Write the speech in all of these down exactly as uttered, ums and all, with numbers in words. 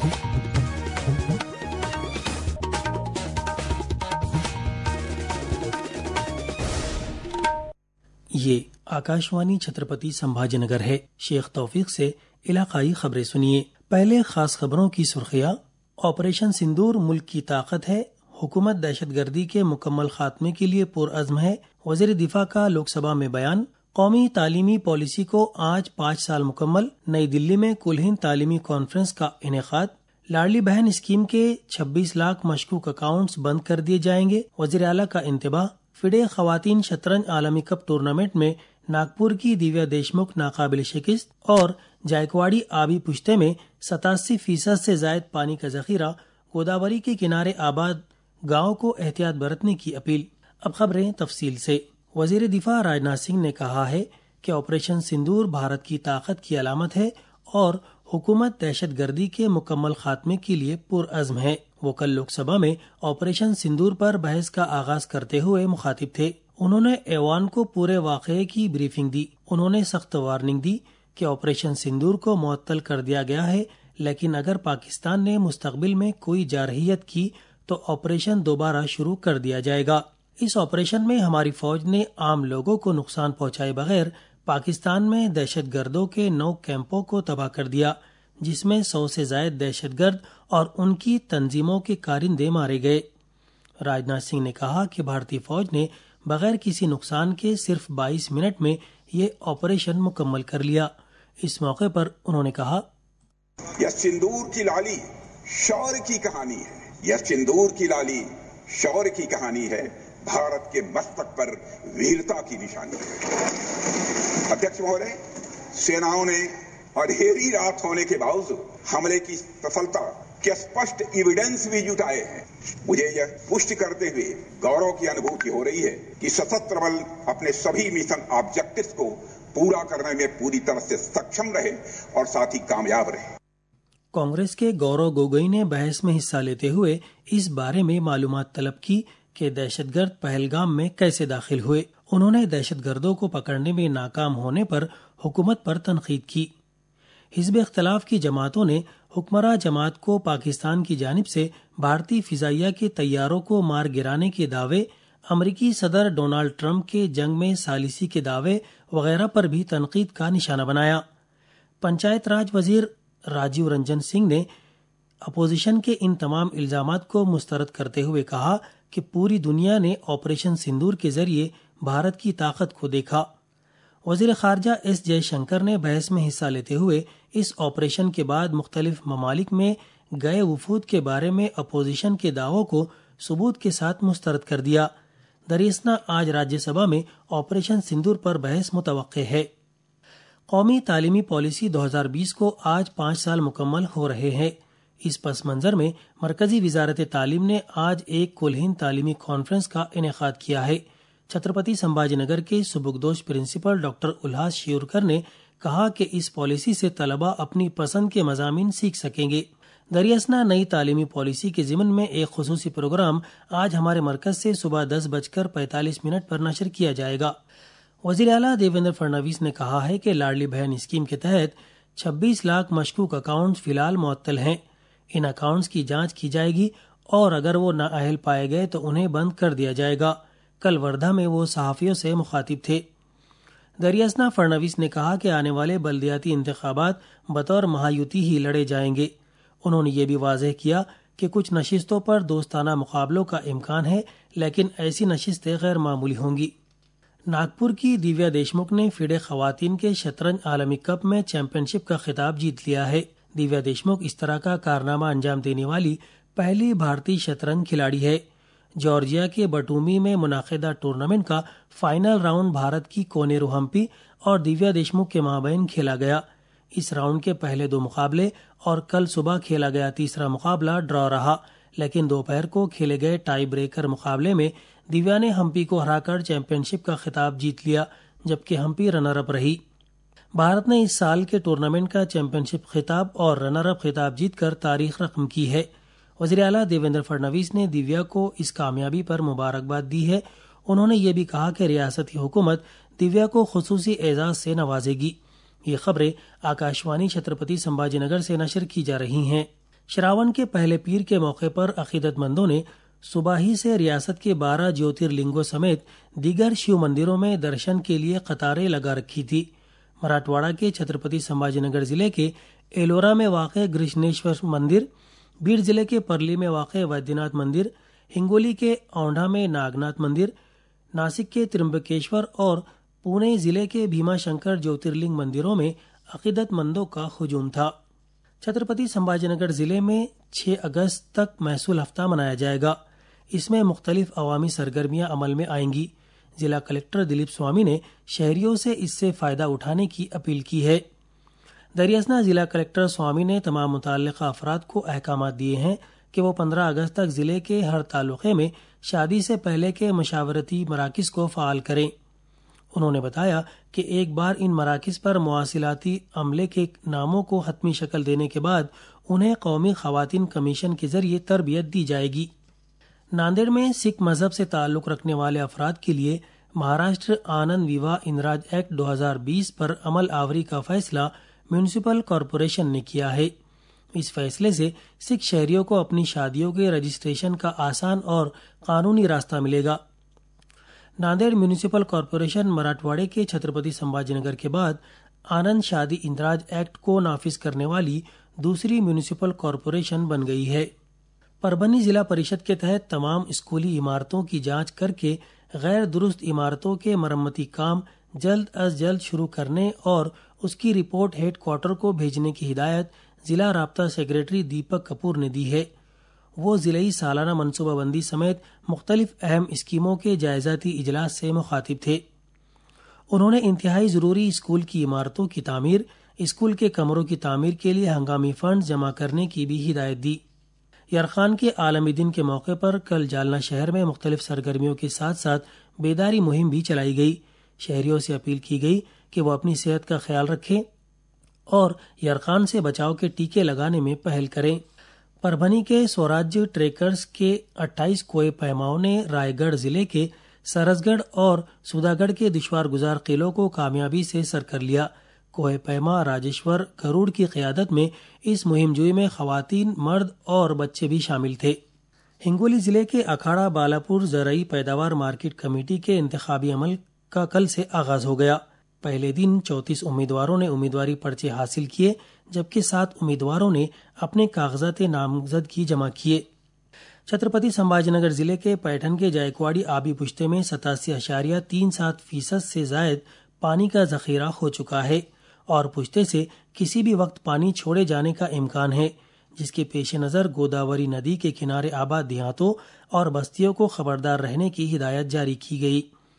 یہ آکاشوانی چھترپتی سمبھاجی نگر ہے۔ شیخ توفیق سے علاقائی خبریں سنیے۔ پہلے خاص خبروں کی سرخیاں۔ آپریشن سندور ملک کی طاقت ہے، حکومت دہشت گردی کے مکمل خاتمے کے لیے پرعزم ہے، وزیر دفاع کا لوک سبھا میں بیان۔ قومی تعلیمی پالیسی کو آج پانچ سال مکمل، نئی دلی میں کل ہند تعلیمی کانفرنس کا انعقاد۔ لاڈلی بہن اسکیم کے چھبیس لاکھ مشکوک اکاؤنٹس بند کر دیے جائیں گے، وزیر اعلیٰ کا انتباہ۔ فیڈے خواتین شطرنج عالمی کپ ٹورنامنٹ میں ناگپور کی دیویا دیشمکھ ناقابل شکست، اور جائکواڑی آبی پشتے میں ستاسی فیصد سے زائد پانی کا ذخیرہ، گوداوری کے کنارے آباد گاؤں کو احتیاط برتنے کی اپیل۔ اب خبریں تفصیل سے۔ وزیر دفاع راجناتھ سنگھ نے کہا ہے کہ آپریشن سندور بھارت کی طاقت کی علامت ہے اور حکومت دہشت گردی کے مکمل خاتمے کے لیے پرعزم ہے۔ وہ کل لوک سبھا میں آپریشن سندور پر بحث کا آغاز کرتے ہوئے مخاطب تھے۔ انہوں نے ایوان کو پورے واقعے کی بریفنگ دی۔ انہوں نے سخت وارننگ دی کہ آپریشن سندور کو معطل کر دیا گیا ہے، لیکن اگر پاکستان نے مستقبل میں کوئی جارحیت کی تو آپریشن دوبارہ شروع کر دیا جائے گا۔ اس آپریشن میں ہماری فوج نے عام لوگوں کو نقصان پہنچائے بغیر پاکستان میں دہشت گردوں کے نو کیمپوں کو تباہ کر دیا، جس میں سو سے زائد دہشت گرد اور ان کی تنظیموں کے کارندے مارے گئے۔ راجناتھ سنگھ نے کہا کہ بھارتی فوج نے بغیر کسی نقصان کے صرف بائیس منٹ میں یہ آپریشن مکمل کر لیا۔ اس موقع پر انہوں نے کہا، یہ سندور کی لالی شور کی کہانی ہے، یہ سندور کی لالی شور کی کہانی ہے، بھارت کے مستق پر ویرتا کی نشانی ہے۔ ادھیکش مہودے، سیناؤں نے اندھیری رات ہونے کے باوجود حملے کی سفلتا کے اسپشٹ ایویڈنس بھی جٹائے ہیں۔ مجھے یہ پشٹ کرتے ہوئے گورو کی انبھوتی ہو رہی ہے کہ سشستر بل اپنے سبھی مشن آبجیکٹس کو پورا کرنے میں پوری طرح سے سکشم رہے اور ساتھ ہی کامیاب رہے۔ کانگریس کے گورو گوگوئی نے بحث میں حصہ لیتے ہوئے اس بارے میں معلومات طلب کی کہ دہشت گرد پہلگام میں کیسے داخل ہوئے۔ انہوں نے دہشت گردوں کو پکڑنے میں ناکام ہونے پر حکومت پر تنقید کی۔ حزب اختلاف کی جماعتوں نے حکمراں جماعت کو پاکستان کی جانب سے بھارتی فضائیہ کے طیاروں کو مار گرانے کے دعوے، امریکی صدر ڈونالڈ ٹرمپ کے جنگ میں ثالثی کے دعوے وغیرہ پر بھی تنقید کا نشانہ بنایا۔ پنچایت راج وزیر راجیو رنجن سنگھ نے اپوزیشن کے ان تمام الزامات کو مسترد کرتے ہوئے کہا کہ پوری دنیا نے آپریشن سندور کے ذریعے بھارت کی طاقت کو دیکھا۔ وزیر خارجہ ایس جے شنکر نے بحث میں حصہ لیتے ہوئے اس آپریشن کے بعد مختلف ممالک میں گئے وفود کے بارے میں اپوزیشن کے دعووں کو ثبوت کے ساتھ مسترد کر دیا۔ دریاسنا آج راجیہ سبھا میں آپریشن سندور پر بحث متوقع ہے۔ قومی تعلیمی پالیسی دو ہزار بیس کو آج پانچ سال مکمل ہو رہے ہیں۔ اس پس منظر میں مرکزی وزارت تعلیم نے آج ایک کل ہند تعلیمی کانفرنس کا انعقاد کیا ہے۔ چھترپتی سمبھاجی نگر کے سبکدوش پرنسپل ڈاکٹر الہاس شیورکر نے کہا کہ اس پالیسی سے طلبہ اپنی پسند کے مضامین سیکھ سکیں گے۔ دریاسنا نئی تعلیمی پالیسی کے ضمن میں ایک خصوصی پروگرام آج ہمارے مرکز سے صبح دس بج کر پینتالیس منٹ پر نشر کیا جائے گا۔ وزیر اعلیٰ دیویندر فڈنویس نے کہا ہے کہ لاڈلی بہن اسکیم کے تحت چھبیس لاکھ مشکوک اکاؤنٹس فی الحال معطل ہیں۔ ان اکاؤنٹس کی جانچ کی جائے گی اور اگر وہ نااہل پائے گئے تو انہیں بند کر دیا جائے گا۔ کل وردھا میں وہ صحافیوں سے مخاطب تھے۔ دریاسنا فڈنویس نے کہا کہ آنے والے بلدیاتی انتخابات بطور مہایوتی ہی لڑے جائیں گے۔ انہوں نے یہ بھی واضح کیا کہ کچھ نشستوں پر دوستانہ مقابلوں کا امکان ہے، لیکن ایسی نشستیں غیر معمولی ہوں گی۔ ناگپور کی دیویا دیشمکھ نے فیڈے خواتین کے شطرنج عالمی کپ میں چیمپئن شپ کا خطاب جیت لیا ہے۔ دیویا دیشمکھ اس طرح کا کارنامہ انجام دینے والی پہلی بھارتی شطرنج کھلاڑی ہے۔ جارجیا کے بٹومی میں منعقدہ ٹورنامنٹ کا فائنل راؤنڈ بھارت کی کونیرو ہمپی اور دیویا دیشمکھ کے مابین کھیلا گیا۔ اس راؤنڈ کے پہلے دو مقابلے اور کل صبح کھیلا گیا تیسرا مقابلہ ڈرا رہا، لیکن دوپہر کو کھیلے گئے ٹائی بریکر مقابلے میں دیویا نے ہمپی کو ہرا کر چیمپئن شپ کا خطاب جیت لیا، جبکہ ہمپی رنر اپ رہی۔ بھارت نے اس سال کے ٹورنامنٹ کا چیمپئن شپ خطاب اور رنر اپ خطاب جیت کر تاریخ رقم کی ہے۔ وزیر اعلیٰ دیویندر فڈنویس نے دیویا کو اس کامیابی پر مبارکباد دی ہے۔ انہوں نے یہ بھی کہا کہ ریاستی حکومت دیویا کو خصوصی اعزاز سے نوازے گی۔ یہ خبریں آکاشوانی چھترپتی سمبھاجی نگر سے نشر کی جا رہی ہیں۔ श्रावण के पहले पीर के मौके पर अकीदतमंदों ने सुबह ही से रियासत के बारह ज्योतिर्लिंगों समेत दीगर शिव मंदिरों में दर्शन के लिए कतारें लगा रखी थी। मराठवाड़ा के छत्रपति संभाजीनगर जिले के एलोरा में वाक़ कृष्णेश्वर मंदिर, बीड जिले के परली में वाक़ वैद्यनाथ मंदिर, हिंगोली के औंढा में नागनाथ मंदिर, नासिक के त्र्यंबकेश्वर और पुणे जिले के भीमाशंकर ज्योतिर्लिंग मंदिरों में अकीदतमंदों का हुजूम था। छत्रपति संभाजीनगर जिले में छह अगस्त तक महसूल हफ्ता मनाया जाएगा। इसमें मुख्तलिफ अवामी सरगर्मियां अमल में आएंगी। जिला कलेक्टर दिलीप स्वामी ने शहरियों से इससे फायदा उठाने की अपील की है। दरियासना जिला कलेक्टर स्वामी ने तमाम मुतल्लिक़ा अफराद को अहकाम दिए हैं कि वो पंद्रह अगस्त तक जिले के हर तालुक़े में शादी से पहले के मशावरती मराकिज़ को फ़ाल करें। उन्होंने बताया कि एक बार इन मराकिज़ पर मुआसिलाती अमले के नामों को हतमी शक्ल देने के बाद उन्हें कौमी ख़वातीन कमीशन के जरिए तरबियत दी जाएगी। नांदेड़ में सिख मजहब से ताल्लुक़ रखने वाले अफराद के लिए महाराष्ट्र आनंद विवाह इंदराज एक्ट दो हज़ार बीस पर अमल आवरी का फैसला म्यूनिसिपल कॉरपोरेशन ने किया है। इस फैसले से सिख शहरियों को अपनी शादियों के रजिस्ट्रेशन का आसान और कानूनी रास्ता मिलेगा। नांदेड़ म्यूनिसिपल कॉरपोरेशन मराठवाड़े के छत्रपति संभाजीनगर के बाद आनंद शादी इंदराज एक्ट को नाफिज करने वाली दूसरी म्यूनिसिपल कॉरपोरेशन बन गई है। परभनी जिला परिषद के तहत तमाम स्कूली इमारतों की जांच करके गैर दुरुस्त इमारतों के मरम्मती काम जल्द अज जल्द शुरू करने और उसकी रिपोर्ट हेड क्वार्टर को भेजने की हिदायत जिला राब्ता सेक्रेटरी दीपक कपूर ने दी है। वो जिले सालाना मनसूबाबंदी समेत मुख्तलिफ अहम स्कीमों के जायजाती इजलास से मुखातिब थे। उन्होंने इंतहाई जरूरी स्कूल की इमारतों की तामीर, स्कूल के कमरों की तामीर के लिए हंगामी फंड जमा करने की भी हिदायत दी। यरखान के आलमी दिन के मौके पर कल जालना शहर में मुख्तलिफ सरगर्मियों के साथ साथ बेदारी मुहिम भी चलाई गई। शहरियों से अपील की गई कि वो अपनी सेहत का ख्याल रखें और यरखान से बचाव के टीके लगाने में पहल करें। परभनी के स्वराज्य ट्रेकर्स के अट्ठाईस कोए पैमाओं ने रायगढ़ जिले के सरसगढ़ और सुधागढ़ के दुश्वार गुजार किलों को कामयाबी से सर कर लिया। कोहे पैमा राजेश्वर गरुड़ की क़यादत में इस मुहिमजोई में खवातीन, मर्द और बच्चे भी शामिल थे। हिंगोली जिले के अखाड़ा बालापुर ज़रई पैदावार मार्केट कमेटी के इंतखाबी अमल का कल से आगाज हो गया। पहले दिन चौंतीस उम्मीदवारों ने उम्मीदवारी पर्चे हासिल किए, जबकि सात उम्मीदवारों ने अपने कागजात नामजदगी जमा किए। छत्रपति संभाजीनगर जिले के पैठन के जायकवाड़ी आबी पुश्ते में सतासी अशारिया तीन सात फीसद से जायद पानी का जखीरा हो चुका है और पुश्ते से किसी भी वक्त पानी छोड़े जाने का इम्कान है, जिसके पेश नज़र गोदावरी नदी के किनारे आबाद देहातों और बस्तियों को खबरदार रहने की हिदायत जारी की गई।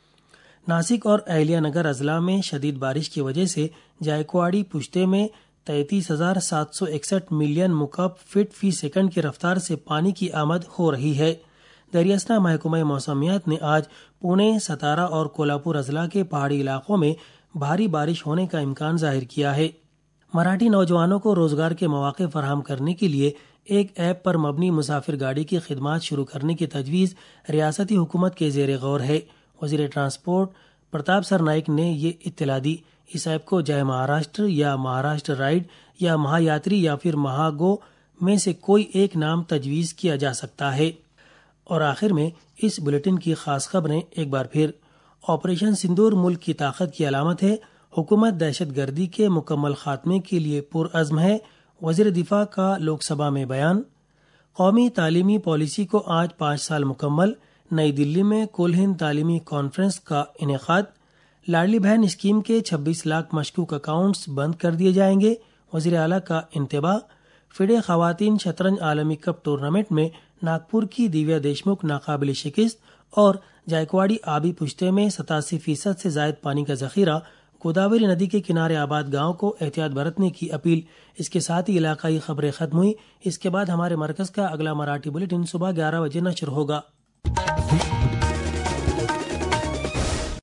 नासिक और अहलिया नगर अजला में शदीद बारिश की वजह से जायकवाड़ी पुश्ते में तैंतीस हजार सात सौ इकसठ मिलियन मुकब फीट फी सेकंड की रफ्तार से पानी की आमद हो रही है। दरियासना महकमा मौसमियात ने आज पुणे, सतारा और कोल्हापुर अजला के पहाड़ी इलाकों में भारी बारिश होने का इम्कान जाहिर किया है। मराठी नौजवानों को रोजगार के मौके फराहम करने के लिए एक ऐप पर मबनी मुसाफिर गाड़ी की खिदमात शुरू करने की तजवीज़ रियासती हुकूमत के जेर गौर है। वज़ीर ट्रांसपोर्ट प्रताप सर नाइक ने ये इत्तला दी। इस ऐप को जय महाराष्ट्र या महाराष्ट्र राइड या महायात्री या फिर महागो में से कोई एक नाम तजवीज़ किया जा सकता है। और आखिर में इस बुलेटिन की खास खबरें एक बार फिर। ऑपरेशन सिंदूर मुल्क की ताकत की अलामत है। हुकूमत दहशत गर्दी के मुकम्मल खात्मे के लिए पुरअज़्म है। वज़ीर दिफा का लोकसभा में बयान। कौमी तालीमी पॉलिसी को आज पाँच साल मुकम्मल। नई दिल्ली में कुल हिंद तालीमी कॉन्फ्रेंस का इनेकाद। लाडली बहन स्कीम के छब्बीस लाख मशकूक अकाउंट्स बंद कर दिए जाएंगे। वज़ीर आला का इंतबाह। फिडे खवातीन शतरंज आलमी कप टूर्नामेंट में नागपुर की दिव्या देशमुख नाकाबिल शिकस्त। और जायकवाड़ी आबी पुश्ते में सतासी फीसद से जायद पानी का जखीरा। गोदावरी नदी के किनारे आबाद गांव को एहतियात बरतने की अपील। इसके साथ ही इलाकाई खबरें खत्म हुई। इसके बाद हमारे मरकज का अगला मराठी बुलेटिन सुबह ग्यारह बजे नशर होगा।